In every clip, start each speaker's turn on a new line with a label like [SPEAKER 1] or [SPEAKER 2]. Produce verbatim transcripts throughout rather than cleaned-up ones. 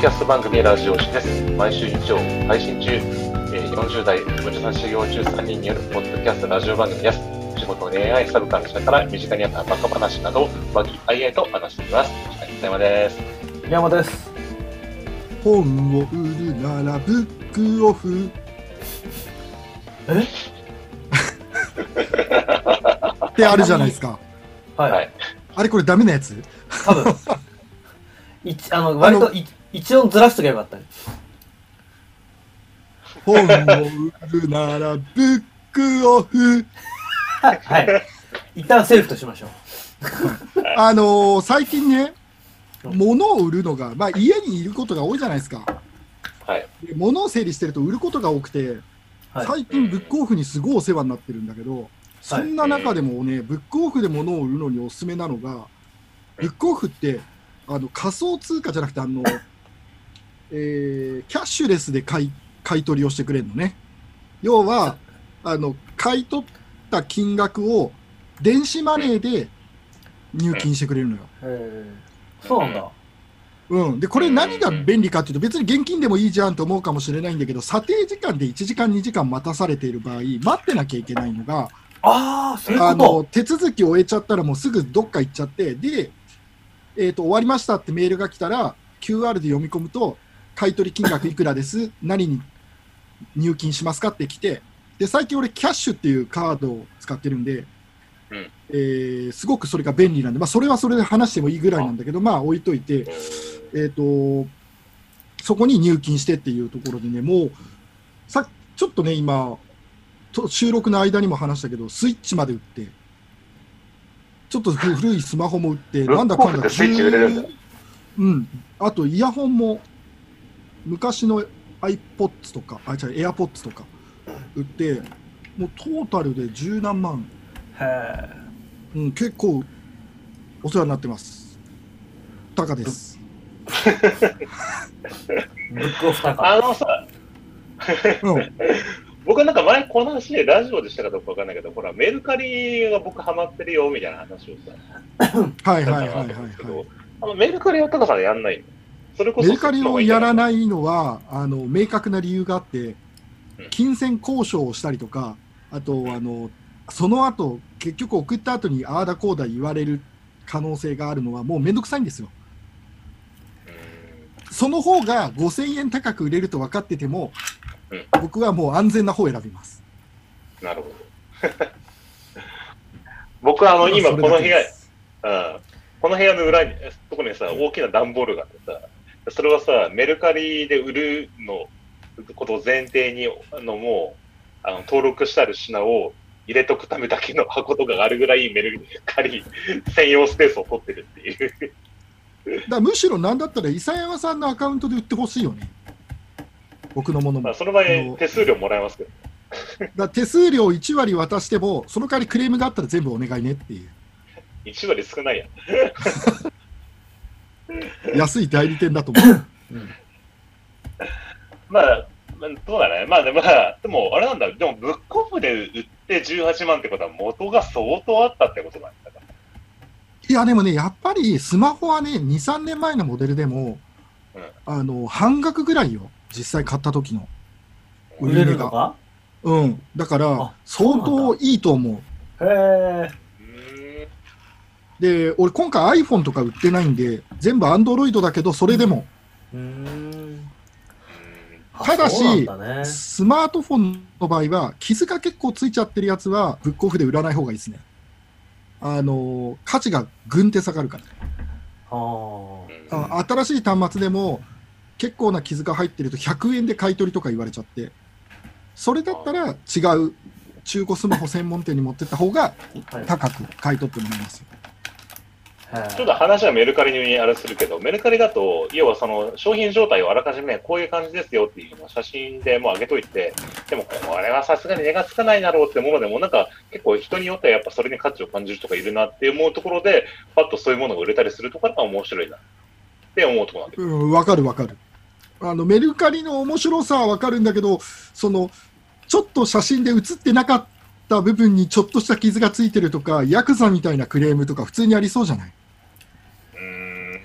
[SPEAKER 1] キャスト番組ラジオ誌です。毎週日曜配信中、えー、よんじゅう代おじさん修行中さんにんによるポッドキャストラジオ番組です。仕事、恋愛、サブカルチャーから身近にあったバカ話などを和気あいあいと話しています。北山です。
[SPEAKER 2] 山です。
[SPEAKER 3] 本を売るならブックオフ。
[SPEAKER 2] え
[SPEAKER 3] ってあるじゃないですか。
[SPEAKER 2] はい。はい、
[SPEAKER 3] あれこれダメなやつ？
[SPEAKER 2] 多分。一あの割とい一音ずらしとけばよかったね。
[SPEAKER 3] 本を売るならブックオフ。
[SPEAKER 2] はい。一旦セーフとしましょう。
[SPEAKER 3] あのー、最近ね、物を売るのが、まあ家にいることが多いじゃないですか。
[SPEAKER 1] はい。
[SPEAKER 3] で物を整理してると売ることが多くて、はい、最近ブックオフにすごいお世話になってるんだけど、はい、そんな中でもね、ブックオフで物を売るのにおすすめなのが、ブックオフってあの仮想通貨じゃなくてあの、えー、キャッシュレスで買い、買い取りをしてくれるのね。要はあの買い取った金額を電子マネーで入金してくれるのよ。
[SPEAKER 2] へー、そうなんだ。
[SPEAKER 3] うん、でこれ何が便利かっていうと、別に現金でもいいじゃんと思うかもしれないんだけど、査定時間でいちじかんにじかん待たされている場合、待ってなきゃいけないのが、
[SPEAKER 2] あー、そういうこと。
[SPEAKER 3] あの手続きを終えちゃったらもうすぐどっか行っちゃって、で、えーと、終わりましたってメールが来たら キューアール で読み込むと、買取金額いくらです何に入金しますかって来て、で最近俺キャッシュっていうカードを使ってるんで、うん、えー、すごくそれが便利なんで、まあ、それはそれで話してもいいぐらいなんだけど、まあ置いといて、えーと、そこに入金してっていうところでね、もうさちょっとね今と収録の間にも話したけど、スイッチまで売って、ちょっと古いスマホも売って、なんだかんだ
[SPEAKER 1] スイッチ売れるんだ。
[SPEAKER 3] うん、あとイヤホンも昔の iPods とか、あ、違う AirPods とか売って、もうトータルで十何万。
[SPEAKER 2] へー、
[SPEAKER 3] うん、結構お世話になってます。タカです。
[SPEAKER 2] ブックオフタカ。
[SPEAKER 1] あのさ、うん、僕はなんか前この話でラジオでしたかどうかわかんないけど、ほらメルカリが僕ハマってるよみたいな話をさ、
[SPEAKER 3] はいはいはいはい、はい、
[SPEAKER 1] あのメルカリはタカさんやんないの？それこそ
[SPEAKER 3] メルカリをやらないのはあの明確な理由があって、金銭交渉をしたりとか、あとあのその後結局送った後にああだこうだ言われる可能性があるのはもうめんどくさいんですよ。その方がごせんえん高く売れると分かってても、うん、僕はもう安全な方を選びます。
[SPEAKER 1] なるほど。僕はあの今この部屋、うん、この部屋の裏にところにさ大きな段ボールがあってさ、それはさメルカリで売るのことを前提にあのもうあの登録してある品を入れとくためだけの箱とかがあるぐらいメルカリ専用スペースを取ってるっていう。
[SPEAKER 3] だむしろなんだったら伊佐山さんのアカウントで売ってほしいよね、僕のものも。
[SPEAKER 1] まあ、その場合手数料もらえますけど。
[SPEAKER 3] だ手数料いち割渡しても、その代わりクレームがあったら全部お願いねっていう。
[SPEAKER 1] いち割少ないや
[SPEAKER 3] ん。安い代理店だと思う。うん、
[SPEAKER 1] まあどうだね。まあでも、まあ、でもあれなんだ。でもブックオフで売ってじゅうはちまんってことは元が相当あったってことなんだから。
[SPEAKER 3] いやでもね、やっぱりスマホはね、に、さんねんまえのモデルでも、うん、あの半額ぐらいよ、実際買った時の
[SPEAKER 2] 売れるのか。
[SPEAKER 3] うん、だから相当いいと思う。
[SPEAKER 2] へ
[SPEAKER 3] え。で、俺今回 iPhone とか売ってないんで、全部 Android だけど、それでも。うーん、ただし、ね、スマートフォンの場合は傷が結構ついちゃってるやつはブックオフで売らない方がいいですね。あの価値がぐんって下がるから。あ新しい端末でも結構な傷が入ってるとひゃくえんで買い取りとか言われちゃって、それだったら違う中古スマホ専門店に持ってった方が高く買い取ってもらいますよ。
[SPEAKER 1] ちょっと話はメルカリにあれするけど、メルカリだと要はその商品状態をあらかじめこういう感じですよっていうのを写真でもう上げといて、でもこれはさすがに値がつかないだろうってものでも、なんか結構人によってはやっぱそれに価値を感じる人がいるなって思うところで、パッとそういうものが売れたりするところが面白いなって思うところなんです。
[SPEAKER 3] うん、わかるわかる。あのメルカリの面白さはわかるんだけど、そのちょっと写真で写ってなかった部分にちょっとした傷がついてるとか、ヤクザみたいなクレームとか普通にありそうじゃない？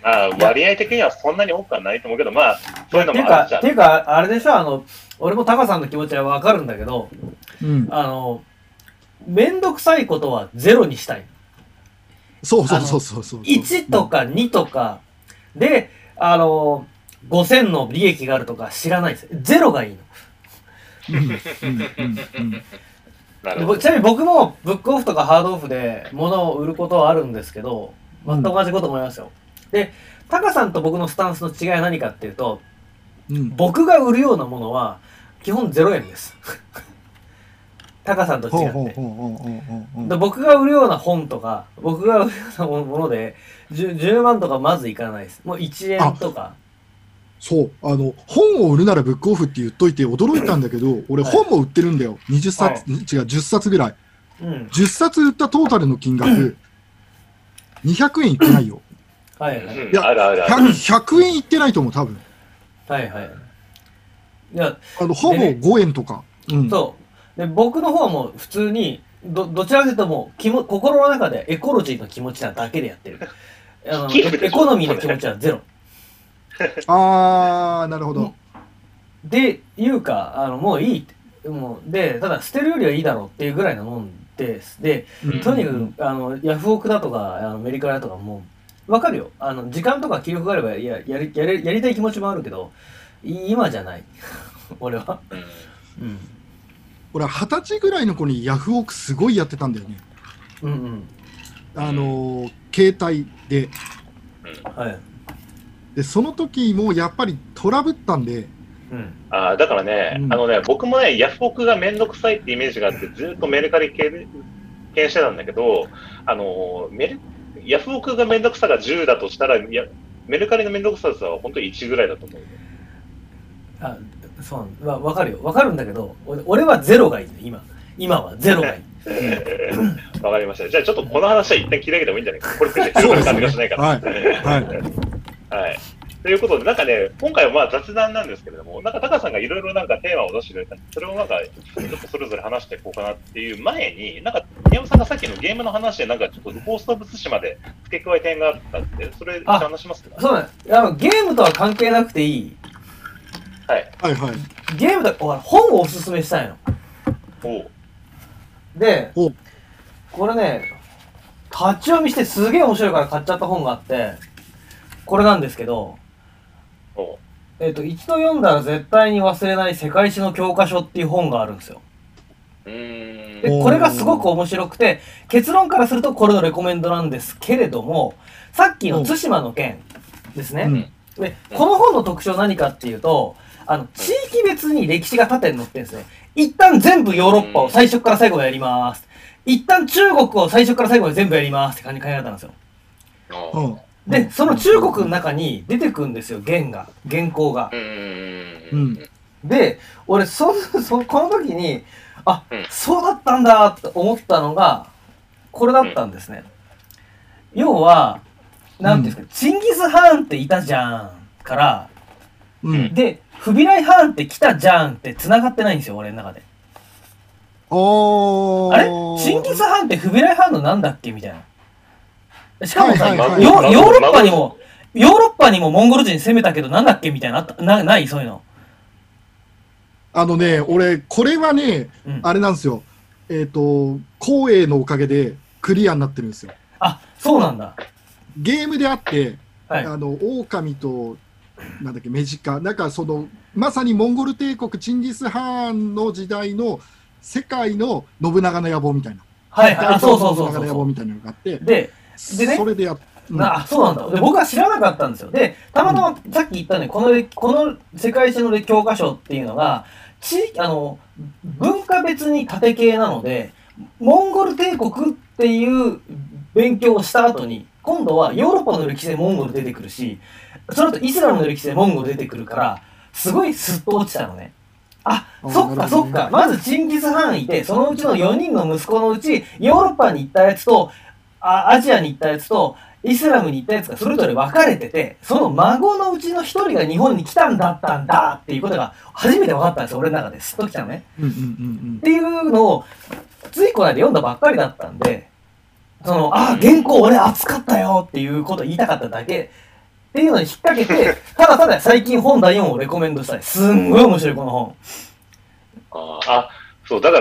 [SPEAKER 1] あ割合的にはそんなに多くはないと思うけど、まあ、そういうのもあるじゃん。
[SPEAKER 2] っていうか、っていうか、あれでしょ、あの、俺もタカさんの気持ちはわかるんだけど、
[SPEAKER 3] うん、
[SPEAKER 2] あの、めんどくさいことはゼロにしたい。
[SPEAKER 3] そうそうそうそうそう。
[SPEAKER 2] いちとかにとかで、あの、ごせんの利益があるとか知らないです。ゼロがいいの。
[SPEAKER 3] うんうんうん
[SPEAKER 2] でちなみに僕もブックオフとかハードオフで物を売ることはあるんですけど、全く同じこと思いますよ。で、タカさんと僕のスタンスの違いは何かっていうと、
[SPEAKER 3] うん、
[SPEAKER 2] 僕が売るようなものは基本ゼロえんです。タカさんと違って。で僕が売るような本とか、僕が売るようなもので 10, じゅうまんとかまずいかないです。もういちえんとか。
[SPEAKER 3] そう、あの、本を売るならブックオフって言っといて驚いたんだけど、俺本も売ってるんだよ。にじゅっさつ、はい、違う、じゅっさつぐらい。うん、じゅっさつ売ったトータルの金額、うん、にひゃくえんいってないよ。
[SPEAKER 2] はいはい。
[SPEAKER 3] いや、あるあるあるひゃくえんいってないと思う、多分。
[SPEAKER 2] はいはい。いや、
[SPEAKER 3] あの、ほぼごえんとか。
[SPEAKER 2] うん、そう。で、僕の方はもう普通に、ど、どちらかというともう、気も、心の中でエコロジーの気持ちなだけでやってる。あの、エコノミーの気持ちはゼロ。
[SPEAKER 3] あー、なるほど。
[SPEAKER 2] で、いうか、あの、もういいって。もう、で、ただ捨てるよりはいいだろうっていうぐらいのもんです。で、うん、とにかく、あの、ヤフオクだとか、あのメリカラだとかもう、わかるよ。あの、時間とか気力があればや、やり、やり、やりたい気持ちもあるけど、今じゃない。俺は。うん。
[SPEAKER 3] 俺は二十歳ぐらいの子にヤフオクすごいやってたんだよね。
[SPEAKER 2] うんうん。
[SPEAKER 3] あの、携帯で。
[SPEAKER 2] はい。
[SPEAKER 3] でその時もやっぱりトラブったんで、
[SPEAKER 1] うん、あだからね、うん、あのね、僕もね、ヤフオクがめんどくさいってイメージがあって、ずっとメルカリ経験してたんだけど、あのメルヤフオクがめんどくさがじゅうだとしたら、やメルカリのめんどくささは本当にいちぐらいだと思う。
[SPEAKER 2] あ、そうわ、わかるよ。わかるんだけど、俺はゼロがいい、今。今はゼロがいい。
[SPEAKER 1] わかりました。じゃあちょっとこの話は一旦切り上げてもいいんじゃないか。これって広がる感じがしないから。はい。はいはい、ということで、なんかね、今回はまあ雑談なんですけれども、なんかタカさんがいろいろなんかテーマを出してくれたんで、それをなんかちょっとそれぞれ話していこうかなっていう前に、なんか宮本さんがさっきのゲームの話で、なんかちょっとゴースト・オブ・ツシマで付け加え点があったって、それ話しますか？
[SPEAKER 2] そうね、あのゲームとは関係なくていい。
[SPEAKER 1] はい。
[SPEAKER 3] はいはい。
[SPEAKER 2] ゲームだ、本をおすすめしたいの。
[SPEAKER 1] おう
[SPEAKER 2] で、
[SPEAKER 3] お
[SPEAKER 2] これね、立ち読みしてすげえ面白いから買っちゃった本があって、これなんですけど、えっと、一度読んだら絶対に忘れない世界史の教科書っていう本があるんですよ。
[SPEAKER 1] うーん
[SPEAKER 2] で、これがすごく面白くて、結論からするとこれのレコメンドなんですけれども、さっきの対馬の件ですね。うん、で、この本の特徴は何かっていうと、あの、地域別に歴史が縦に載ってるんですね。一旦全部ヨーロッパを最初から最後までやります。一旦中国を最初から最後まで全部やりますって感じで考え方なんですよ。
[SPEAKER 1] うん
[SPEAKER 2] で、その中国の中に出てくるんですよ、原が。原稿が。
[SPEAKER 1] うん、
[SPEAKER 2] で、俺、そ、そ、この時に、あ、うん、そうだったんだって思ったのが、これだったんですね。うん、要は、なんていうんですか、チンギス・ハーンっていたじゃん、から、うん、で、フビライ・ハーンって来たじゃんって繋がってないんですよ、俺の中で。
[SPEAKER 3] おー。
[SPEAKER 2] あれチンギス・ハーンってフビライ・ハーンのなんだっけみたいな。しかもさ、
[SPEAKER 3] はいはいはい、
[SPEAKER 2] ヨーロッパにも、ヨーロッパにもモンゴル人攻めたけどなんだっけみたいな、な、ないそういうの。
[SPEAKER 3] あのね、俺、これはね、うん、あれなんですよ。えっと、光栄のおかげでクリアになってるんですよ。
[SPEAKER 2] あ、そうなんだ。
[SPEAKER 3] ゲームであって、
[SPEAKER 2] はい、
[SPEAKER 3] あの、狼と、なんだっけ、メジカ。なんかその、まさにモンゴル帝国、チンギス・ハーンの時代の世界の信長の野望みたいな。
[SPEAKER 2] はいはい、あ、そうそうそうそう。
[SPEAKER 3] 信長の野望みたいなのがあって。
[SPEAKER 2] で、でね、
[SPEAKER 3] それでや
[SPEAKER 2] うん、あ、そうなんだ。で、僕は知らなかったんですよ。で、たまたまさっき言ったね、この、この世界史の教科書っていうのが、地域、あの、文化別に縦系なので、モンゴル帝国っていう勉強をした後に、今度はヨーロッパの歴史でモンゴル出てくるし、その後イスラムの歴史でモンゴル出てくるから、すごいスッと落ちたのね。あ、そっかそっか。まずチンギス・ハーンいて、そのうちのよにんの息子のうち、ヨーロッパに行ったやつと、あアジアに行ったやつと、イスラムに行ったやつがそれぞれ分かれてて、その孫のうちの一人が日本に来たんだったんだっていうことが初めて分かったんですよ、俺の中で。すっと来たのね。っていうのを、ついこの間読んだばっかりだったんで、その、あ、原稿俺熱かったよっていうことを言いたかっただけっていうのに引っ掛けて、ただただ最近本だよんをレコメンドしたい。すんごい面白い、この本。
[SPEAKER 1] ああ、そう、だから、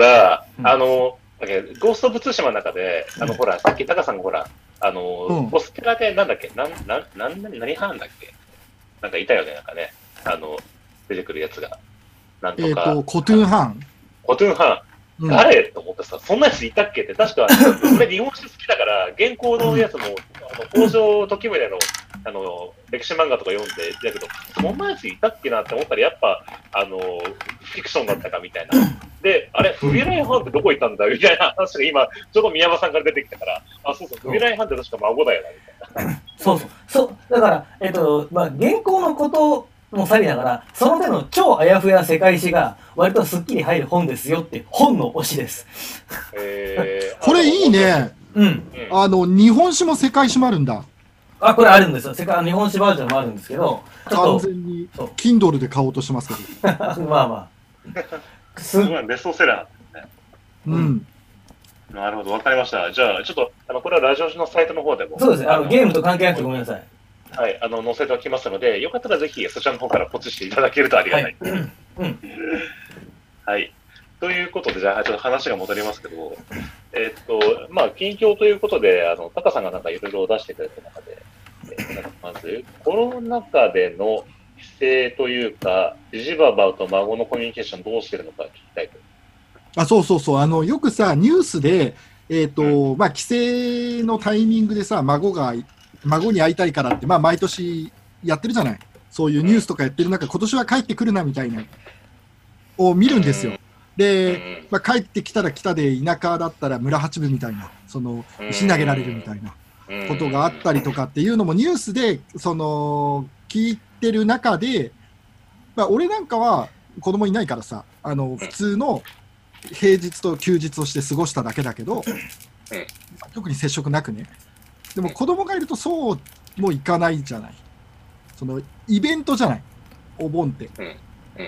[SPEAKER 2] うん、
[SPEAKER 1] あの、だけどゴースト・オブ・ツーシマの中で、あの、ほら、さっきタカさんがほら、あの、うん、ボスキャラでなんだっけ、なん、なん、なん、何班だっけなんかいたよね、なんかね。あの、出てくるやつが。なんとか。
[SPEAKER 3] えっと、コトゥーン班。
[SPEAKER 1] コトゥーン班。うん、誰と思ってさ、そんなやついたっけって、確か、俺日本史好きだから、現行のやつも、あの、北条時宗の、あの、歴史漫画とか読んで、だけど、そんなやついたっけなって思ったら、やっぱ、あの、フィクションだったかみたいな。で、あれ、フビライハンってどこ行ったんだみたいな話が今、ちょうど宮山さんから出てきたから、あ、そうそう、フビライハンって確か孫だよな、みたいな。
[SPEAKER 2] そうそう。そう。だから、えっと、まあ、現行のこともさりながら、その手の超あやふや世界史が、割とスッキリ入る本ですよって本の推しです。
[SPEAKER 1] えー、
[SPEAKER 3] これいいね。
[SPEAKER 2] うん。
[SPEAKER 3] あの、日本史も世界史もあるんだ。
[SPEAKER 2] あ、これあるんですよ。世界日本史バージョンもあるんですけど、
[SPEAKER 3] 完全に Kindle で買おうとしてますけど。
[SPEAKER 2] まあま
[SPEAKER 1] あ。すごいベストセラー、ね。
[SPEAKER 3] うん。
[SPEAKER 1] なるほど、わかりました。じゃあ、ちょっと、あの、これはラジオのサイトの方でも。
[SPEAKER 2] そうですね。あの、ゲームと関係なくてごめんなさい。
[SPEAKER 1] はい、あの、載せておきますので、よかったらぜひそちらの方からポチしていただけるとありがたい。はい。うん、はい。ということで、じゃあ、ちょっと話が戻りますけど、えー、っと、まあ、近況ということで、あの、タカさんがなんかいろいろ出してくれた中で、えー、なんかまず、コロナ禍での規制というか、ジジババと孫のコミュニケーションどうしてるのか聞きたいと。
[SPEAKER 3] あ、そうそうそう。あの、よくさ、ニュースで、えー、っと、うん、まあ、規制のタイミングでさ、孫が、孫に会いたいからって、まあ、毎年やってるじゃない。そういうニュースとかやってる中、今年は帰ってくるなみたいな、を見るんですよ。で、まあ、帰ってきたら来たで、田舎だったら村八分みたいな、その、石投げられるみたいなことがあったりとかっていうのもニュースで、その、聞いてる中で、まあ、俺なんかは子供いないからさ、あの、普通の平日と休日をして過ごしただけだけど、特に接触なくね。でも子供がいるとそうもいかないじゃない。そのイベントじゃない、お盆って。うんうん、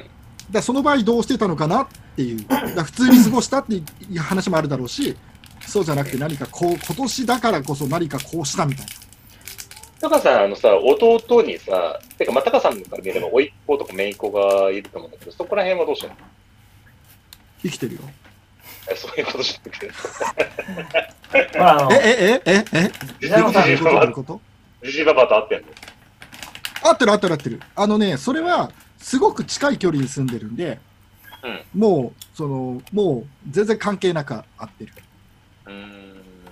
[SPEAKER 3] だその場合どうしてたのかなっていう、だ普通に過ごしたっていう話もあるだろうし、そうじゃなくて何かこう今年だからこそ何かこうしたみたいな。
[SPEAKER 1] タカさん、あのさ、弟にさ、てか、まあ、タカさんから見れば、甥っ子とか姪っ子がいると思うんだけど、そこら辺はどうしてるの？
[SPEAKER 3] 生きてるよ。
[SPEAKER 1] そういうことじゃなくて。
[SPEAKER 3] え、え、え、え、え、
[SPEAKER 1] ジジババとジジババと会ってんの？
[SPEAKER 3] 合ってる合ってる合ってる。あのね、それはすごく近い距離に住んでるんで、うん、もう、その、もう全然関係なく会ってる。うーん。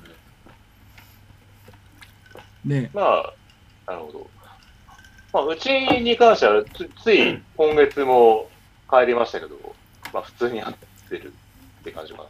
[SPEAKER 3] ね。
[SPEAKER 1] まあ、なるほど。まあ、うちに関してはつ、つい今月も帰りましたけど、まあ、普通に会ってるって感じかな。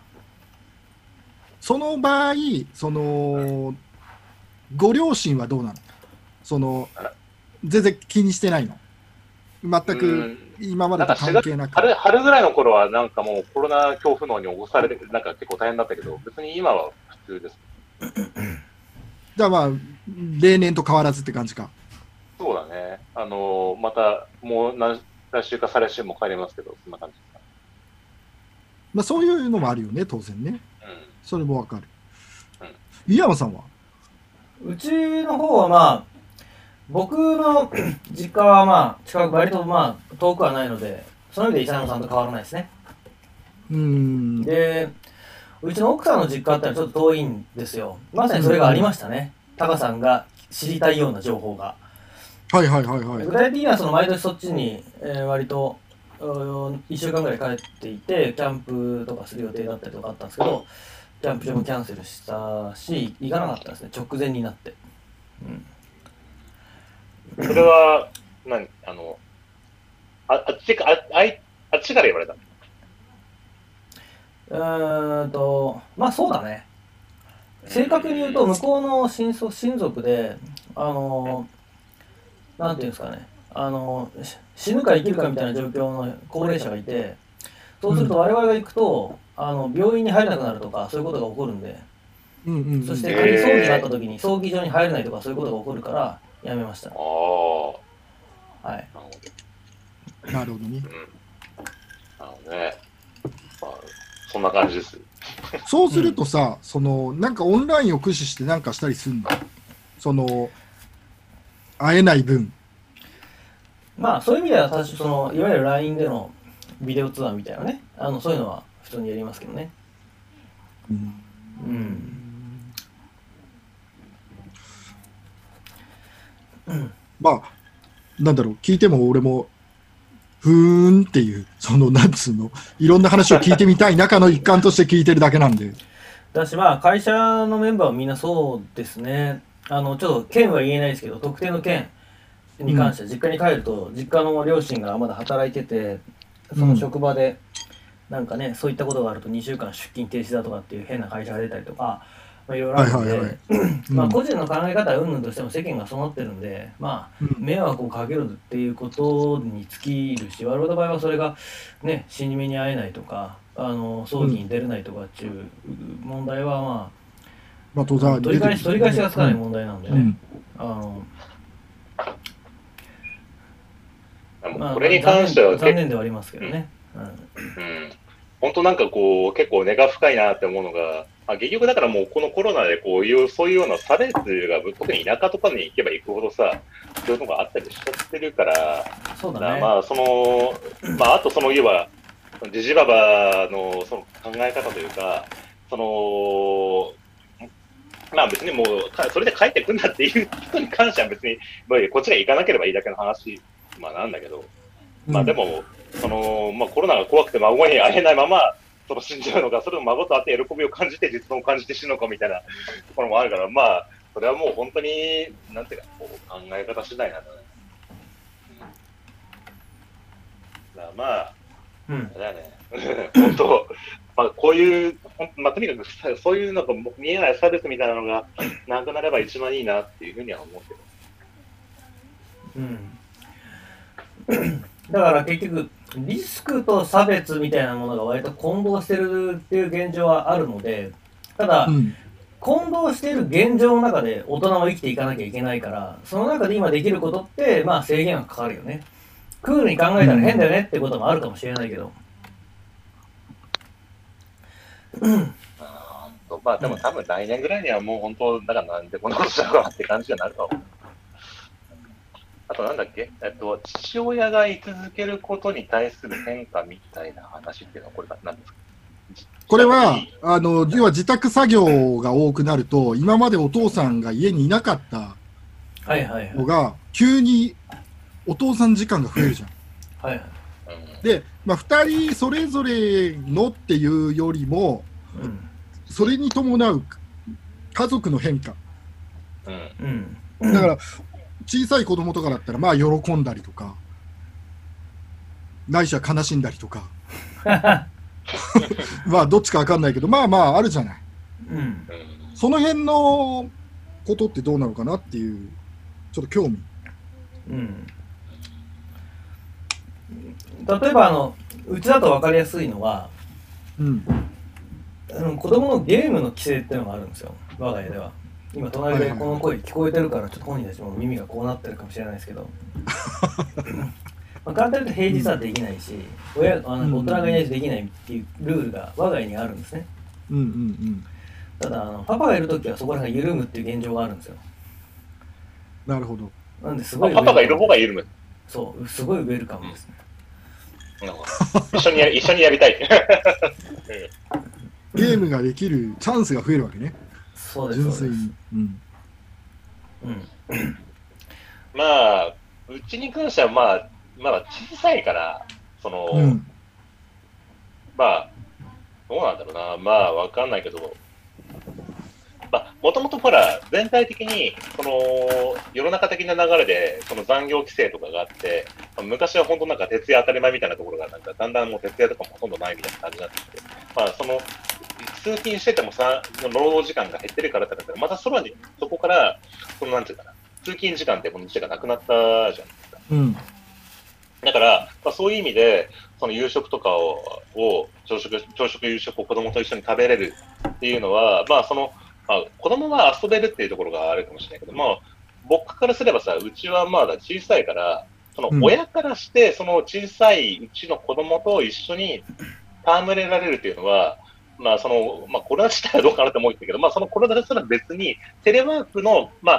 [SPEAKER 3] その場合、その、ご両親はどうなの？その、全然気にしてないの？全く今までと関係なく。
[SPEAKER 1] 春、春ぐらいの頃はなんかもうコロナ恐怖脳に起こされて、なんか結構大変だったけど、別に今は普通です。
[SPEAKER 3] じゃあまあ、例年と変わらずって感じか。
[SPEAKER 1] そうだね。あのー、またもう何来週か再来週も帰りますけど、そんな感じですか。
[SPEAKER 3] まあそういうのもあるよね、当然ね。うん、それもわかる。うん、井山さんは？
[SPEAKER 2] うちの方はまあ、僕の実家はまあ、近く、割とまあ、遠くはないので、その意味で伊佐山さんと変わらないですね。
[SPEAKER 3] うーん。
[SPEAKER 2] で、うちの奥さんの実家ってのはちょっと遠いんですよ。まさにそれがありましたね。タカさんが知りたいような情報が。
[SPEAKER 3] はいはいはいはい。
[SPEAKER 2] 具体的にはその毎年そっちに、えー、割といっしゅうかんぐらい帰っていて、キャンプとかする予定だったりとかあったんですけど、キャンプ場もキャンセルしたし、行かなかったんですね、直前になって。
[SPEAKER 1] うん、それは、何あの、ああっちか、ああいあっちから言われたの？
[SPEAKER 2] うーんと、まあそうだね。正確に言うと、向こうの親族、親族で、あの、なんていうんですかね、あの、死ぬか生きるかみたいな状況の高齢者がいて、そうすると我々が行くと、あの病院に入れなくなるとか、そういうことが起こるんで、
[SPEAKER 3] うんうんうん、
[SPEAKER 2] そして仮に葬儀があった時に葬儀場に入れないとか、そういうことが起こるから、やめました。ああ。はい。
[SPEAKER 3] なるほどね。うん、
[SPEAKER 1] なるほどね。まあ、そんな感じです。
[SPEAKER 3] そうするとさ、そのなんかオンラインを駆使してなんかしたりするんだ。その会えない分。
[SPEAKER 2] まあそういう意味では私そのいわゆる ライン でのビデオ通話みたいなね、あのそういうのは普通にやりますけどね。うん、
[SPEAKER 3] うん、まあなんだろう、聞いても俺もふーんっていう、そのなんつうの、いろんな話を聞いてみたい中の一環として聞いてるだけなんで。
[SPEAKER 2] だしまあ会社のメンバーはみんなそうですね。あのちょっと県は言えないですけど、特定の県に関しては実家に帰ると、実家の両親がまだ働いてて、その職場でなんかね、そういったことがあるとにしゅうかん出勤停止だとかっていう変な会社が出たりとか、まあ、いろいろあるんで、まあ個人の考え方はうんぬんとしても世間がそうなってるんで、まあ迷惑をかけるっていうことに尽きるし、我々の場合はそれがね、死に目に会えないとか、あの葬儀に出れないとかっていう問題はまあ、まあ、当然取り返し取り返しがつかない問題なんでね。うん、あの
[SPEAKER 1] まあ、これに関しては
[SPEAKER 2] 残念ではありますけどね。
[SPEAKER 1] うん、うん、本当なんかこう結構根が深いなって思うのが、まあ、結局だからもうこのコロナでこういうそういうような差別が特に田舎とかに行けば行くほどさ、そういうのがあったりしちゃってるから、
[SPEAKER 2] そうだね、
[SPEAKER 1] まあそのまああとそのいわばジジババのその考え方というか、そのまあ別にもうそれで帰ってくんだっていう人に関しては別にこっちが行かなければいいだけの話。まあなんだけど、まあでも、うん、そのまあ、コロナが怖くて孫に会えないままその死んじゃうのか、それを孫と会って喜びを感じて実存を感じて死ぬのかみたいなところもあるから、まあそれはもう本当になんていうかこう考え方次第なんだね。だからまあ、うん、だよね本当、まあ、こういう、まあ、とにかくそういうのが見えない差別みたいなのがなくなれば一番いいなっていうふうには思ってる。
[SPEAKER 2] うんだから結局リスクと差別みたいなものが割と混同してるっていう現状はあるので、ただ、うん、混同している現状の中で大人は生きていかなきゃいけないから、その中で今できることってまあ制限はかかるよね。クールに考えたら変だよねってこともあるかもしれないけど、
[SPEAKER 1] うん、まあでも多分来年ぐらいにはもう本当だからなんでこんなことしたのかなって感じになると思う。あとなんだっけ、えっと、父親が居続けることに対する変化みたいな話っていうのはこれは何ですか？
[SPEAKER 3] これは、あの、要は自宅作業が多くなると、今までお父さんが家にいなかったのが、急にお父さん時間が増えるじゃん。はいはい、で、まあ、ふたりそれぞれのっていうよりも、うん、それに伴う家族の変化。うんうん、だから、小さい子供とかだったらまあ喜んだりとかないしは悲しんだりとかまあどっちか分かんないけどまあまああるじゃない、うん、その辺のことってどうなのかなっていうちょっと興味、うん、
[SPEAKER 2] 例えばあのうちだと分かりやすいのは、うん、あの子供のゲームの規制っていうのがあるんですよ、我が家では。今隣でこの声聞こえてるからちょっと本人たちも耳がこうなってるかもしれないですけどまあ簡単に言うと平日はできないし、親あの大人がいないとできないっていうルールが我が家にあるんですね。うんうんうん、ただあのパパがいるときはそこら辺緩むっていう現状があるんですよ。
[SPEAKER 3] なるほど。
[SPEAKER 2] なんですごい
[SPEAKER 1] パパがいる方が緩む。
[SPEAKER 2] そう、すごいウェルカムですね。
[SPEAKER 1] 一緒にや一緒にやりたい
[SPEAKER 3] ゲームができるチャンスが増えるわけね。
[SPEAKER 2] そうです、純粋に。うん
[SPEAKER 1] うん、まあ、うちに関しては、まあ、まだ小さいから、その、うん、まあ、どうなんだろうな、まあ、わかんないけど、まあ、もともとほら、全体的に、その、世の中的な流れで、その残業規制とかがあって、まあ、昔は本当なんか徹夜当たり前みたいなところが、なんかだんだんもう徹夜とかもほとんどないみたいな感じになってきて、まあ、その、通勤しててもさ、労働時間が減ってるからだから、またそばに、そこから、そのなんていうかな、通勤時間ってもの自体がなくなったじゃないですか。うん、だから、まあ、そういう意味で、その夕食とかを、を朝食、朝食、夕食を子供と一緒に食べれるっていうのは、まあ、その、まあ、子供は遊べるっていうところがあるかもしれないけど、まあ、僕からすればさ、うちはまだ小さいから、その親からして、その小さいうちの子供と一緒に戯れられるっていうのは、まあそのまあ、コロナ自体はどうかなと思うんだけど、まあ、そのコロナすら別にテレワークの、まあ、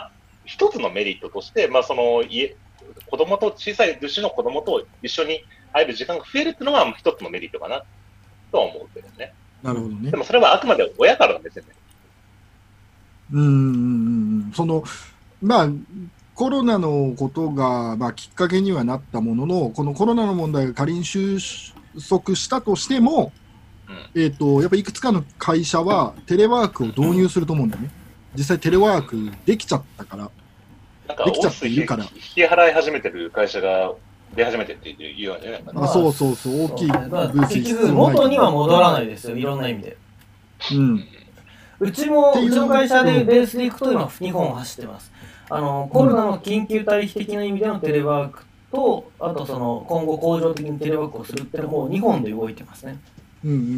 [SPEAKER 1] 一つのメリットとして、まあ、その家子供と小さい牛の子供と一緒に会える時間が増えるっていうのが一つのメリットかなとは思うけどね。
[SPEAKER 3] なるほどね。
[SPEAKER 1] でもそれはあくまで親からの目線で。
[SPEAKER 3] うーん、その、まあ、コロナのことが、まあ、きっかけにはなったものの、このコロナの問題が仮に収束したとしても、うん、えっと、やっぱいくつかの会社はテレワークを導入すると思うんだよね。実際テレワークできちゃったから。
[SPEAKER 1] なんかできちゃっているから。引き払い始めてる会社が出始めてっていうようね。
[SPEAKER 3] あ、そうそうそう、大きいブース
[SPEAKER 2] 必要ない。元には戻らないですよ、いろんな意味で。
[SPEAKER 3] うん。
[SPEAKER 2] うちも、うちの会社でベースでいくと今にほん走ってます。あの、コロナの緊急対比的な意味でのテレワークと、あとその、今後恒常的にテレワークをするっていうのもにほんで動いてますね。
[SPEAKER 3] うんうんうんうん。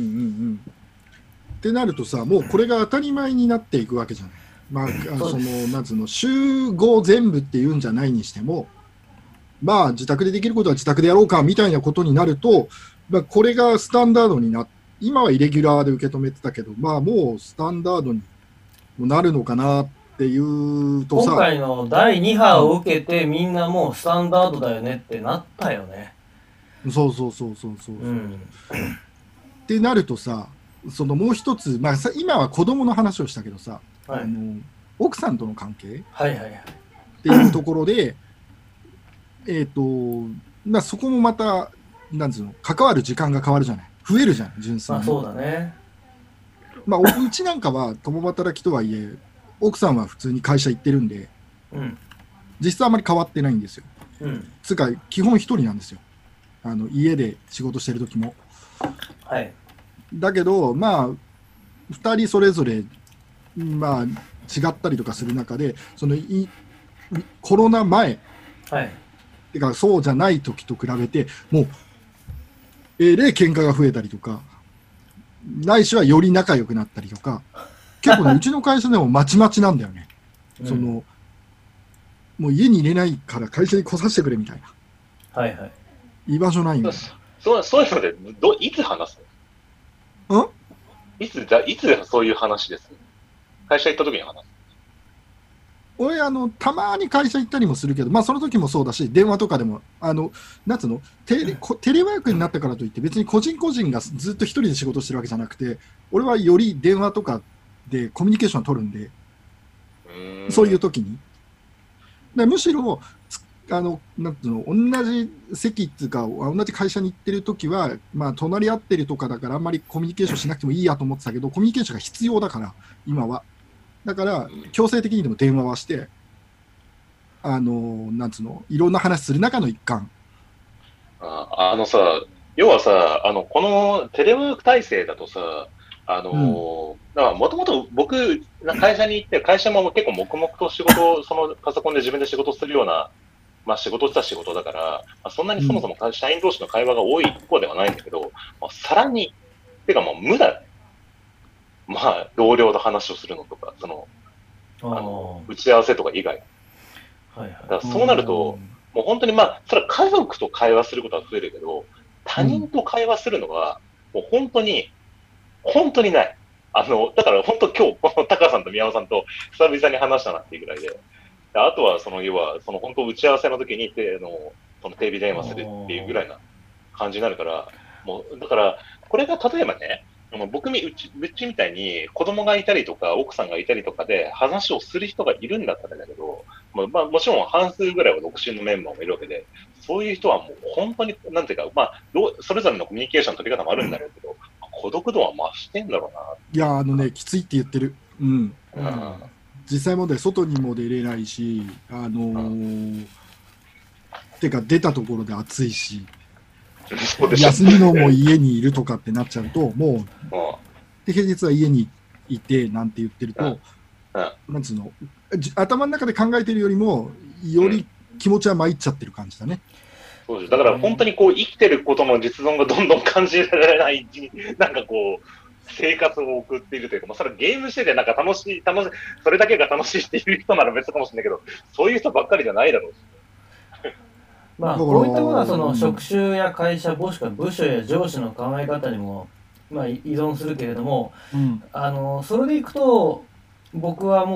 [SPEAKER 3] ってなるとさ、もうこれが当たり前になっていくわけじゃない。まあ、その、なんつうの、週ご全部っていうんじゃないにしても、まあ、自宅でできることは自宅でやろうかみたいなことになると、まあ、これがスタンダードになって、今はイレギュラーで受け止めてたけど、まあもうスタンダードになるのかなっていうとさ、
[SPEAKER 2] 今回のだいに波を受けてみんなもうスタンダードだよねってなったよね。
[SPEAKER 3] そうそうそうそうそう、
[SPEAKER 2] うん、
[SPEAKER 3] ってなるとさ、そのもう一つ、まあ、今は子供の話をしたけどさ、
[SPEAKER 2] はい、
[SPEAKER 3] あの奥さんとの関係、
[SPEAKER 2] はいはいはい、
[SPEAKER 3] っていうところでえっと、まあ、そこもまたなんつうの、関わる時間が変わるじゃない。増えるじゃん、純粋に。
[SPEAKER 2] まあそうだね。
[SPEAKER 3] まあ、うちなんかは共働きとはいえ、奥さんは普通に会社行ってるんで、
[SPEAKER 2] うん、
[SPEAKER 3] 実質あまり変わってないんですよ。
[SPEAKER 2] うん、
[SPEAKER 3] つうか、基本一人なんですよ。あの家で仕事してる時も。
[SPEAKER 2] はい。
[SPEAKER 3] だけど、まあ、二人それぞれ、まあ、違ったりとかする中で、そのいコロナ前、
[SPEAKER 2] はい、
[SPEAKER 3] てかそうじゃない時と比べて、もう、えれ喧嘩が増えたりとか、ないしはより仲良くなったりとか、結構ね、うちの会社でもまちまちなんだよね。うん、その、もう家に入れないから会社に来させてくれみたいな。
[SPEAKER 2] はいはい。
[SPEAKER 3] 居場所ないんだよ。
[SPEAKER 1] そう、そういうので、どいつ話すの？んいつ、いつそういう話です？会社行った時に話す？
[SPEAKER 3] 俺あのたまに会社行ったりもするけど、まあその時もそうだし、電話とかでもあのなんつうのテレ、テレワークになったからといって別に個人個人がずっと一人で仕事してるわけじゃなくて、俺はより電話とかでコミュニケーションを取るんで、うんそういう時にでむしろあのなんつうの同じ席っていうか同じ会社に行ってる時は、まあ、隣り合ってるとかだからあんまりコミュニケーションしなくてもいいやと思ってたけど、コミュニケーションが必要だから今は。だから強制的にでも電話はして、あのなんつうのいろんな話する中の一環。
[SPEAKER 1] ああのさ、要はさ、あのこのテレワーク体制だとさ、あのだからもともと僕会社に行って会社も結構黙々と仕事をそのパソコンで自分で仕事するような、まあ、仕事した仕事だから、まあ、そんなにそもそも社員同士の会話が多い方ではないんだけど、まあ、さらにてかもう無だね。まあ、同僚と話をするのとか、その、あの、打ち合わせとか以外。
[SPEAKER 2] はいはい、
[SPEAKER 1] だからそうなると、もう本当にまあ、それは家族と会話することは増えるけど、他人と会話するのは、もう本当に、本当にない。あの、だから本当今日、このタカさんと宮尾さんと久々に話したなっていうぐらいで、あとはその、要は、その本当打ち合わせの時に、あの、そのテレビ電話するっていうぐらいな感じになるから、もう、だから、これが例えばね、僕みうち、うちみたいに子供がいたりとか奥さんがいたりとかで話をする人がいるんだったらだけど、まあ、まあ、もちろん半数ぐらいは独身のメンバーもいるわけで、そういう人はもう本当に、なんていうか、まあ、それぞれのコミュニケーションの取り方もあるんだろうけど、孤独度は増してんだろうな。
[SPEAKER 3] いや、あのね、きついって言ってる。うん。うん、実際問題、外にも出れないし、あのー、うん、てか出たところで暑いし。休みのも家にいるとかってなっちゃうと、もう、で平日は家にいてなんて言ってると、なんつうの、頭の中で考えてるよりも、より気持ちは参っちゃってる感じだね。
[SPEAKER 1] そうです。だから本当にこう生きてることの実存がどんどん感じられない、なんかこう、生活を送っているというか、まあ、それゲームしててなんか楽しい、楽しい、それだけが楽しいっていう人なら別かもしれないけど、そういう人ばっかりじゃないだろうし。
[SPEAKER 2] まあ、こういったものはその職種や会社、もしくは部署や上司の考え方にも、まあ、依存するけれども、うん、あのそれでいくと僕はも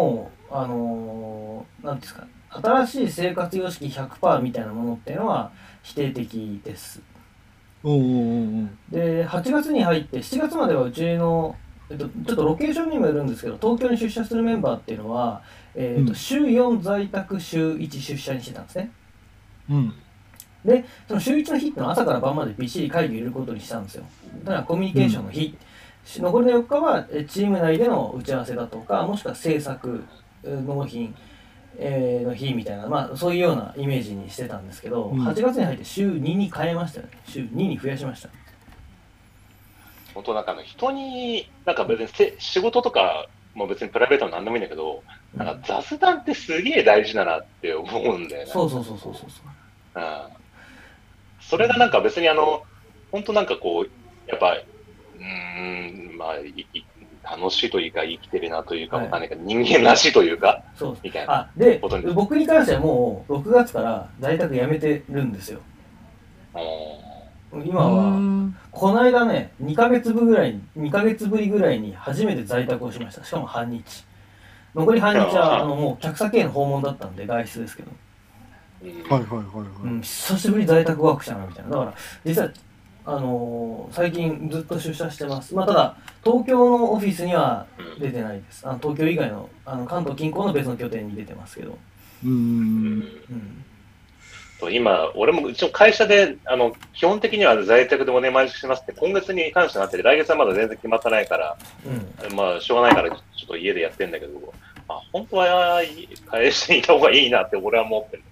[SPEAKER 2] あのー、なんですか、新しい生活様式 ひゃくパーセント みたいなものっていうのは否定的です。
[SPEAKER 3] おうおうおう
[SPEAKER 2] で、はちがつに入ってしちがつまではうちの、えっと、ちょっとロケーションにもよるんですけど、東京に出社するメンバーっていうのは、えーと
[SPEAKER 3] うん
[SPEAKER 2] 週よん在宅、週いち出社にしてたんですね。
[SPEAKER 3] うん
[SPEAKER 2] で、その週いちの日ってのは朝から晩までびっしり会議を入れることにしたんですよ。だからコミュニケーションの日、うん、残りのよっかはチーム内での打ち合わせだとか、もしくは制作、納品、えー、の日みたいな、まあそういうようなイメージにしてたんですけど、うん、はちがつに入って週にに変えましたよね。週にに増やしました。
[SPEAKER 1] 本当なんか人に、なんか別にせ仕事とか、もう別にプライベートも何でもいいんだけど、うん、なんか雑談ってすげえ大事だなって思うんだよね。
[SPEAKER 2] そうそうそうそうそう。
[SPEAKER 1] うん。それがなんか別にあの、本当なんかこう、やっぱ、うーん、まあ、いい楽しいというか、生きてるなというか、はい、なんか人間らしいというか、
[SPEAKER 2] そう
[SPEAKER 1] みたいな。
[SPEAKER 2] あで、僕に関してはもうろくがつから在宅やめてるんですよ。今は、この間ね、にかげつぶぐらい、にかげつぶりぐらいに初めて在宅をしました。しかも半日。残り半日は、あの、もう客先への訪問だったんで、外出ですけど。
[SPEAKER 3] はいはいはいはい。
[SPEAKER 2] うん、久しぶり在宅ワークしたなみたいな。だから、実は、あのー、最近ずっと出社してます。まあ、ただ、東京のオフィスには出てないです。あの東京以外の、あの関東近郊の別の拠点に出てますけど。
[SPEAKER 3] うーん。
[SPEAKER 1] うん、今、俺もうちの会社で、あの、基本的には在宅でお願いしますって、今月に関してなってて、来月はまだ全然決まってないから、うん、まあ、しょうがないから、ちょっと家でやってんだけど、まあ、本当は会社にいた方がいいなって俺は思ってる。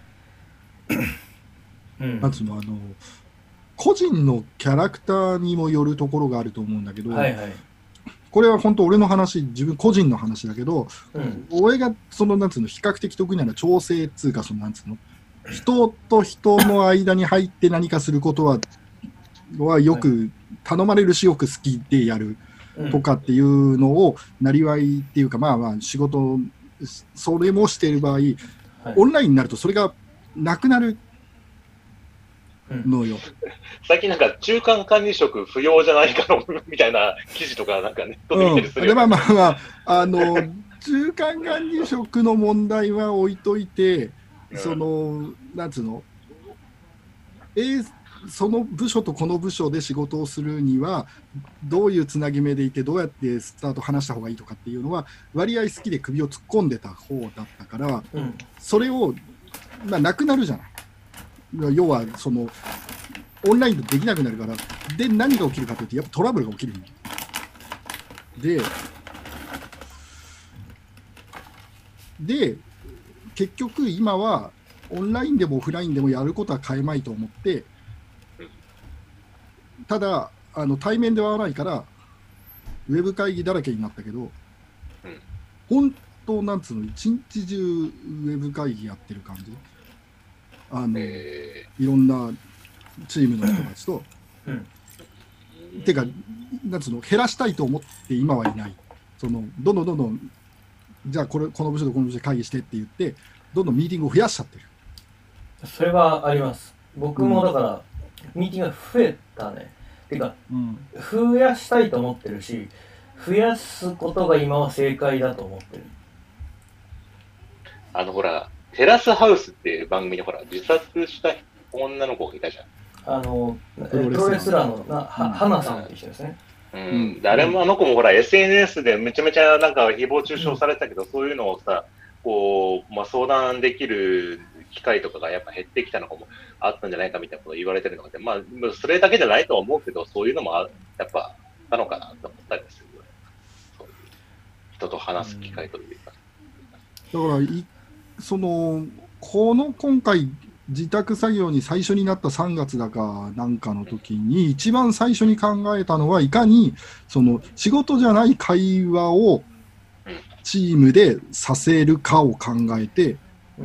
[SPEAKER 3] うん、なんつうの、あの、個人のキャラクターにもよるところがあると思うんだけど、はいはい、これは本当俺の話、自分個人の話だけど、うん、俺がそのなんつうの比較的得意なのは調整っつうか、そのなんつうの人と人の間に入って何かすることははよく頼まれるし、よく好きでやるとかっていうのをなりわいっていうか、まあまあ仕事それもしている場合、はい、オンラインになるとそれがなくなるのよ。
[SPEAKER 1] 最近なんか中間管理職不要じゃないかのみたいな記事とかなんかネットで見たりするよね。
[SPEAKER 3] うん、でまあまあまああの中間管理職の問題は置いといて、うん、そのなんつうの、えー、その部署とこの部署で仕事をするにはどういうつなぎ目でいてどうやってスタート話した方がいいとかっていうのは割合好きで首を突っ込んでた方だったから、うん、それを、まあ、なくなるじゃない。要はそのオンラインでできなくなるから、で何が起きるかというとやっぱトラブルが起きるんで、で結局今はオンラインでもオフラインでもやることは変えまいと思って、ただあの対面ではないからウェブ会議だらけになったけど、本当なんつうの一日中ウェブ会議やってる感じ。あのいろんなチームの人たちと、うん、てかなんつうの減らしたいと思って今はいない。そのどんどんどんどんじゃあこれこの部署とこの部署で会議してって言ってどんどんミーティングを増やしちゃってる。
[SPEAKER 2] それはあります。僕もだから、うん、ミーティングが増えたね。てか、うん、増やしたいと思ってるし、増やすことが今は正解だと思ってる。
[SPEAKER 1] あのほらテラスハウスっていう番組でほら自殺した女の子がいたじゃん。
[SPEAKER 2] あのプロレスラーのなは花さんって人ですね。
[SPEAKER 1] うん。うん、誰もあの子もほら エスエヌエス でめちゃめちゃなんか誹謗中傷されてたけど、うん、そういうのをさこうまあ相談できる機会とかがやっぱ減ってきたのかもあったんじゃないかみたいなことを言われてるので、まあそれだけじゃないとは思うけど、そういうのもやっぱあったのかなと思ったりする。そういう人と話す機会というか。
[SPEAKER 3] うん、だからいそのこの今回自宅作業に最初になったさんがつだかなんかの時に一番最初に考えたのはいかにその仕事じゃない会話をチームでさせるかを考えて、うん、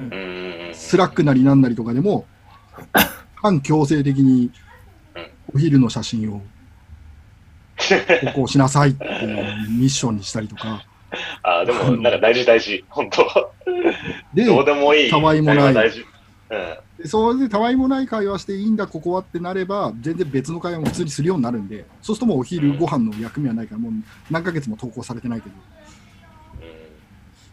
[SPEAKER 3] スラックなりなんなりとかでも反強制的にお昼の写真を投稿しなさいっていうミッションにしたりとか。
[SPEAKER 1] あでもなんか大事大事本当
[SPEAKER 3] で
[SPEAKER 1] どうでもいい
[SPEAKER 3] たわいもない、
[SPEAKER 1] 大事、
[SPEAKER 3] うん、それでたわいもない会話していいんだここはってなれば全然別の会話も普通にするようになるんで、そうするともうお昼ご飯の役目はないからもう何ヶ月も投稿されてないけど、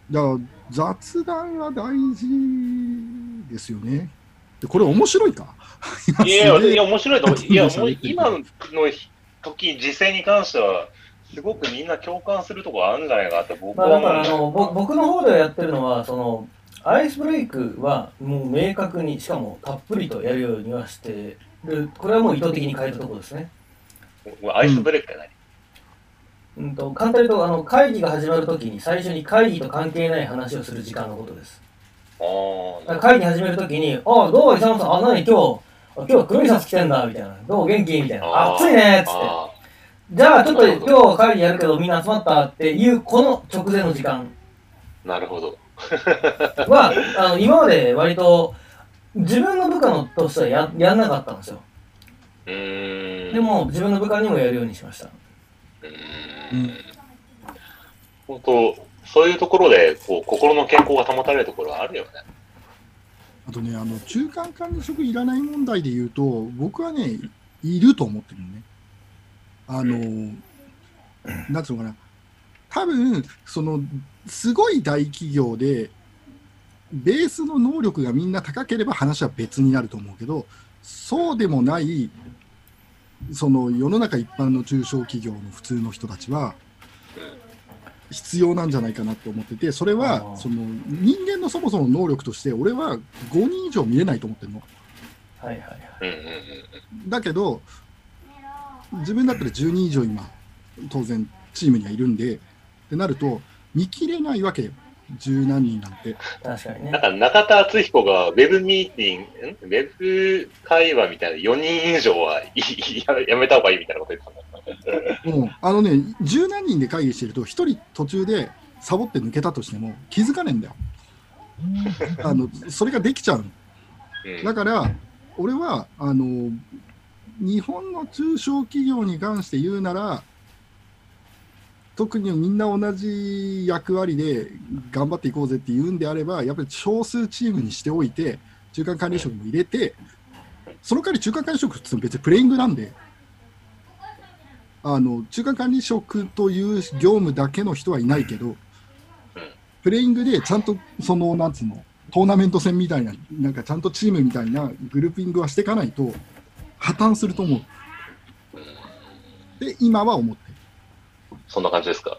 [SPEAKER 3] だから雑談は大事ですよね。でこれ面白いか
[SPEAKER 1] いやいや、面白いと思う。いや、もう今の時、時勢に関しては、すごくみんな共感するところあるんじゃないかなって僕は思う。
[SPEAKER 2] まあ、だからあの僕の方ではやってるのは、そのアイスブレイクはもう明確に、しかもたっぷりとやるようにはしてる。これはもう意図的に変えたところですね。
[SPEAKER 1] アイスブレイクって
[SPEAKER 2] 何？うん、と簡単に言うと、あの会議が始まるときに最初に会議と関係ない話をする時間のことです。あ会議始めるときに、ああ、どう、イサムさん、あ、何今日、今日は黒いシャツ着てんだ、みたいな。どう、元気みたいな。暑いねっつって。じゃあ、ちょっと今日会議やるけど、みんな集まったっていう、この直前の時間。
[SPEAKER 1] なるほど。
[SPEAKER 2] は、あの、今まで割と、自分の部下のとしては や, やんなかったんですよ。
[SPEAKER 1] うーん。
[SPEAKER 2] でも、自分の部下にもやるようにしました。
[SPEAKER 1] うーん。本当、そういうところでこう心の健康が保たれるところはあるよね。
[SPEAKER 3] あとね、あの中間管理職いらない問題で言うと、僕はね、いると思ってるのね。あの、なんつうのかな、多分そのすごい大企業で、ベースの能力がみんな高ければ話は別になると思うけど、そうでもない、その世の中一般の中小企業の普通の人たちは、必要なんじゃないかなって思ってて、それはその人間のそもそも能力として俺はごにん以上見れないと思ってるの。
[SPEAKER 2] はいはいはい。
[SPEAKER 3] だけど自分だったらじゅうにん以上今当然チームにはいるんで、ってなると見切れないわけよ、十何人なんて。
[SPEAKER 2] 確かにね。
[SPEAKER 1] なんか中田敦彦がウェブミーティング、ウェブ会話みたいなよにん以上はや, やめた方がいいみたいなこと言ってたんだ。
[SPEAKER 3] うん、あのね、十何人で会議してると一人途中でサボって抜けたとしても気づかねえんだよ。あのそれができちゃうの。だから俺はあの日本の中小企業に関して言うなら、特にみんな同じ役割で頑張っていこうぜっていうんであれば、やっぱり少数チームにしておいて中間管理職も入れて、その代わり中間管理職って別にプレイングなんで、あの中間管理職という業務だけの人はいないけど、プレイングでちゃんとそのなんつうのトーナメント戦みたいな、なんかちゃんとチームみたいなグルーピングはしていかないと破綻すると思う。で今は思ってる。
[SPEAKER 1] そんな感じですか？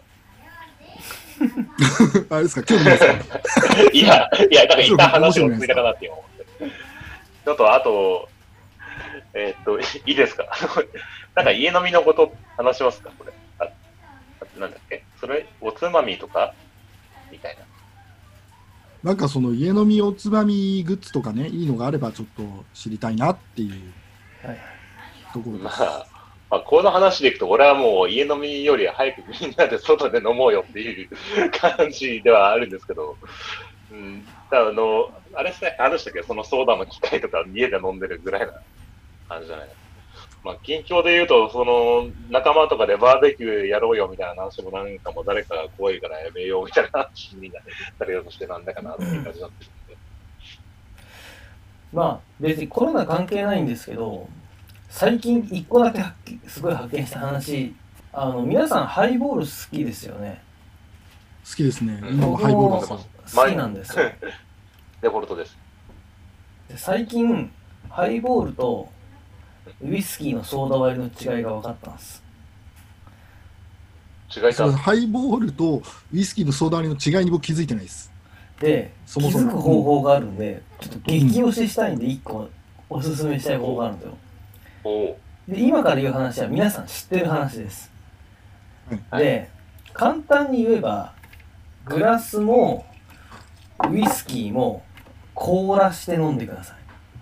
[SPEAKER 3] あれですか、興味ないですか？
[SPEAKER 1] いやいや、だから一旦話をついたかなって思って。ちょっとあとえー、っといいですか？なんか家飲みのこと話しますか？これ。あ、あなんだっけ？それおつまみとかみたいな。
[SPEAKER 3] なんかその家飲みおつまみグッズとかね、いいのがあればちょっと知りたいなっていうところです。
[SPEAKER 1] まあ、まあ、この話でいくと、俺はもう家飲みより早くみんなで外で飲もうよっていう感じではあるんですけど、うん、ただあの、あれですね、あれでしたっけ、そのソーダの機械とか家で飲んでるぐらいな感じじゃないですか。まあ、近況で言うと、その仲間とかでバーベキューやろうよみたいな話もなんかも誰かが怖いからやめようみたいな話になるようとしてなんだかなっていう感じになってるんで。
[SPEAKER 2] まあ、別にコロナ関係ないんですけど、最近一個だけすごい発見した話、あの皆さんハイボール好きですよね。
[SPEAKER 3] 好きですね。
[SPEAKER 2] うん、今もハイボール好きなんですよ。
[SPEAKER 1] デフォルトです。
[SPEAKER 2] で最近ハイボールとウイスキーのソーダ割りの違いが分かったんです。
[SPEAKER 1] 違いか。
[SPEAKER 3] ハイボールとウイスキーのソーダ割りの違いに僕気づいてないです。
[SPEAKER 2] で、そもそも気づく方法があるんで、ちょっと激推ししたいんでいっこおすすめしたい方法があるんですよ。で今から言う話は皆さん知ってる話です。はい、で簡単に言えばグラスもウイスキーも凍らして飲んでください。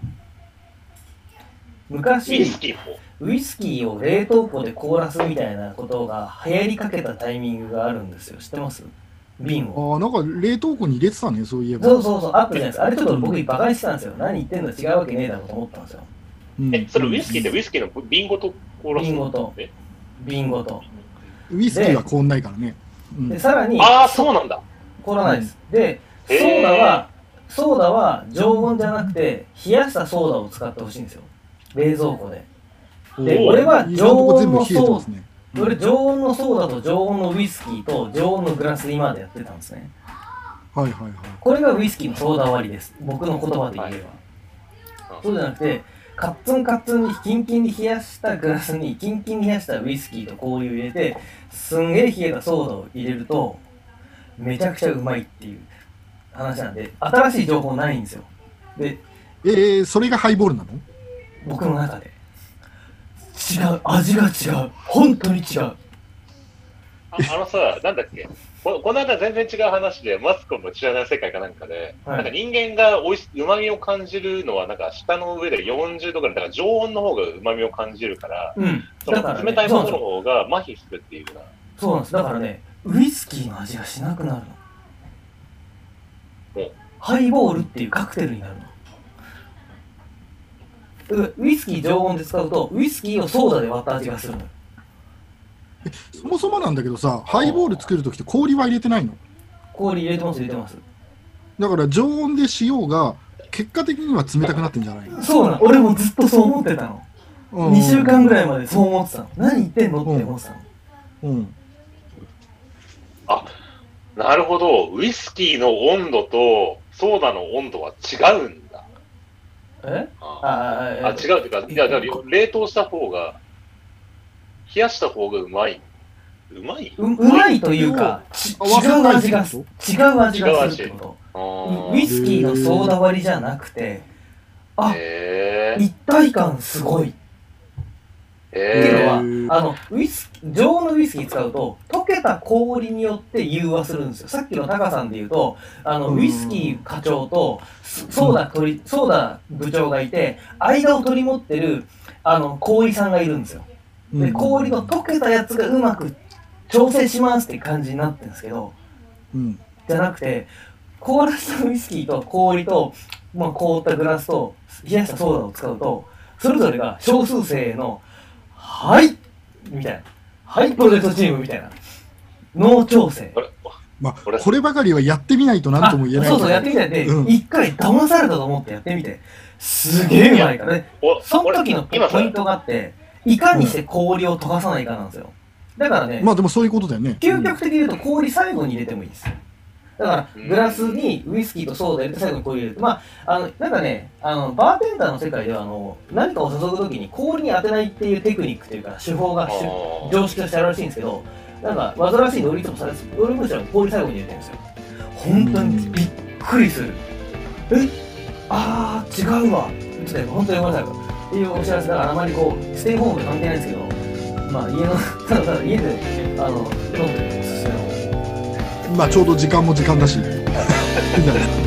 [SPEAKER 2] 昔
[SPEAKER 1] ウイスキー
[SPEAKER 2] ウイスキーを冷凍庫で凍らすみたいなことが流行りかけたタイミングがあるんですよ。知ってます？瓶を。
[SPEAKER 3] ああ、なんか冷凍庫に入れてたね、そういえば。
[SPEAKER 2] そうそうそう、あったじゃないですか。あれちょっと僕バカにしてたんですよ。何言ってんの、違うわけねえだろうと思ったんですよ。
[SPEAKER 1] うん、え、それウイスキーってウイスキーの瓶ごと凍らすの？
[SPEAKER 2] 瓶ごと。瓶ごと。
[SPEAKER 3] ウイスキーは凍んないからね。
[SPEAKER 2] うん、でさらに、
[SPEAKER 1] ああ、そうなんだ。
[SPEAKER 2] 凍らないです。で、ソーダは、ソーダは常温じゃなくて、冷やしたソーダを使ってほしいんですよ。冷蔵庫で。で、俺は常温のソーダ、ね、うん、俺常温のソーダと常温のウイスキーと常温のグラスで今までやってたんですね。
[SPEAKER 3] はいはいはい。
[SPEAKER 2] これがウイスキーのソーダ割りです。僕の言葉で言えば。はい、そうじゃなくて、カッツンカッツンにキンキンに冷やしたグラスにキンキンに冷やしたウイスキーと氷を入れて、すんげえ冷えたソーダを入れるとめちゃくちゃうまいっていう話なんで、新しい情報ないんですよ。で、
[SPEAKER 3] えー、それがハイボールなの？
[SPEAKER 2] 僕の中で違う、味が違う、本当に違う。あ,
[SPEAKER 1] あのさ、なんだっけ、ここの間全然違う話で、マツコも知らない世界かなんかで、はい、なんか人間がおいしうまみを感じるのは、なんか舌の上でよんじゅうどぐらい、だから常温の方がうまみを感じるから、うん、その冷たいものの方が麻痺するっていうな。
[SPEAKER 2] そうなんです。だからね、ウイスキーの味がしなくなるの。ハイボールっていうカクテルになるの。ウイスキー常温で使うと、ウイスキーをソーダで割った味がするの。
[SPEAKER 3] そもそもなんだけどさ、ハイボール作るときって氷は入れてないの？
[SPEAKER 2] 氷入れてます、入れてます。
[SPEAKER 3] だから常温でしようが、結果的には冷たくなってんじゃないの？
[SPEAKER 2] そうなの。俺もずっとそう思ってたの。うん、にしゅうかんぐらいまでそう思ってたの。何言ってんのって思ってたの。うん。うん、
[SPEAKER 1] あ、なるほど。ウイスキーの温度とソーダの温度は違うんだ。
[SPEAKER 2] え
[SPEAKER 1] ああ、あ、違うっていうか、いや、だから冷凍した方が、冷やした方がうまい。うまい
[SPEAKER 2] う, うまいというか、違う味がする。違う味がするってこと。ウイスキーのソーダ割りじゃなくて、あ、一体感すごい。っていうのは、あのウイス常温のウイスキー使うと、溶けた氷によって融和するんですよ。さっきのタカさんで言うと、あのウイスキー課長とソーダ取りソーダ部長がいて、間を取り持ってるあの氷さんがいるんですよ。で、氷の溶けたやつがうまく調整しますって感じになってるんですけど、うん、じゃなくて、凍らせたウイスキーと氷と、まあ、凍ったグラスと冷やしたソーダを使うと、それぞれが少数精のはいみたいな、はいプロジェクトチームみたいな脳調整。
[SPEAKER 3] まあ、こればかりはやってみないと何とも言えない。
[SPEAKER 2] そうそう、やってみたいで、うん、一回騙されたと思ってやってみて、すげえうまいからね。その時のポイントがあって、いかにして氷を溶かさないかなんですよ。だからね、
[SPEAKER 3] まあでもそういうことだよね。
[SPEAKER 2] 究極的に言うと氷最後に入れてもいいです。だからグラスにウイスキーとソーダ入れて最後に氷入れる。まあ、あのなんかね、あのバーテンダーの世界ではあの何かを注ぐときに氷に当てないっていうテクニックというか手法が常識としてあるらしいんですけど、なんか煩わしいの俺いつもされて、俺むしろ氷最後に入れてるんですよ。本当にびっくりする。え、あー違うわ。ちょっと本当にごめんなさい。っていうお知らせだから、あまりこうステイホームと関係ないんですけど、まあ家のただただ家であの飲んでるおすすめの。
[SPEAKER 3] まあちょうど時間も時間だしいいんじゃないですか。